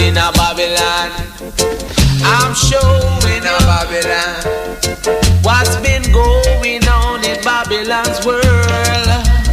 in a Babylon. I'm showing a Babylon what's been going on in Babylon's world.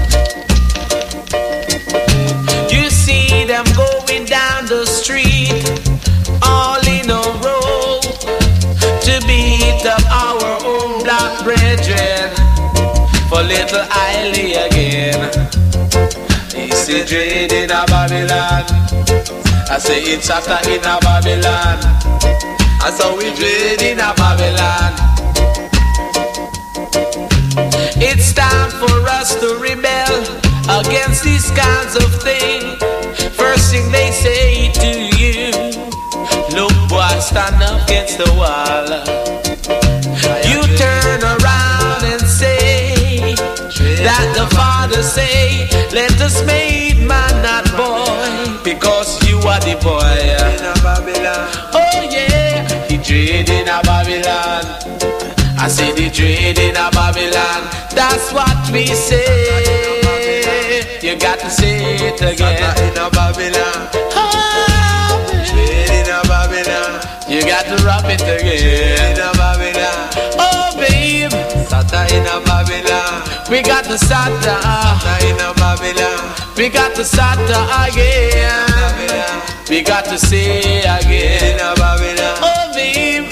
You see them going down the street, all in a row, to beat up our own black brethren for little Eiley again. It's a dread in a Babylon. I say it's shatter in a Babylon. I saw we dread in a Babylon. It's time for us to rebel against these kinds of things. First thing they say to you, look boy, stand up against the wall. You turn around and say that the Father say, let us make man not boy, because you are the boy in a Babylon. Oh yeah, the dread in a Babylon. I say the dread in a Babylon. That's what we say. You got to say it again. Sata in a Babylon. Dread in a Babylon. You got to rap it again. In a Babylon. Oh babe, Sata in a Babylon. We got the Sata. Sata in a Babylon. We got the Sata again. We got to say again. In a Babylon. Oh babe.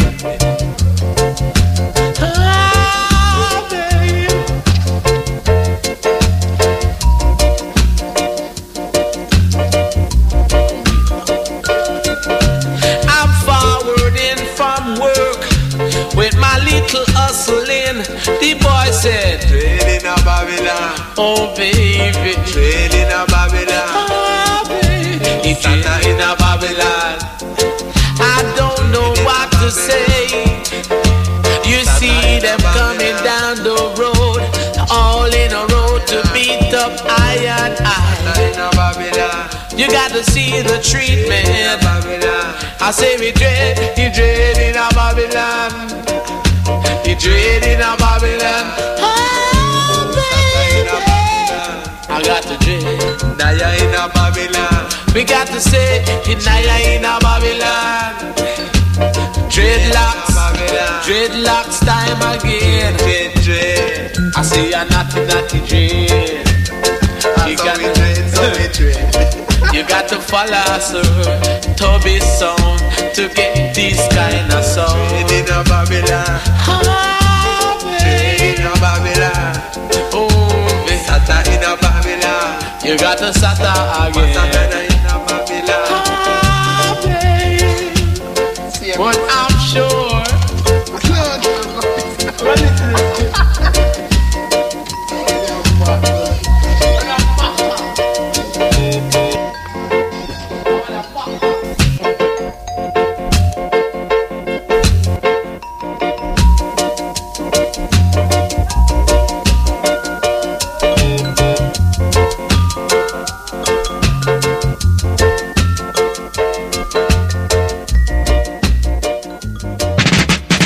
The boy said, trade in a Babylon. Oh baby, trade in a Babylon. Oh baby, it's in a Babylon. I don't know what to say. You see them coming down the road, all in a row to beat up I and I. You got to see the treatment. I say we dread, you dread in a Babylon. You dread in a Babylon. Oh, baby. I got the dread. Naya in a Babylon. We got to say, Naya in a Babylon. Dreadlocks, dreadlocks time again. Dread. I say a naughty, naughty dread. You got to follow Sir Toby's song to get this kind of song. Dread in a Babylon. Dread in a Babylon. Oh, Sata in a Babylon. You got to Sata again.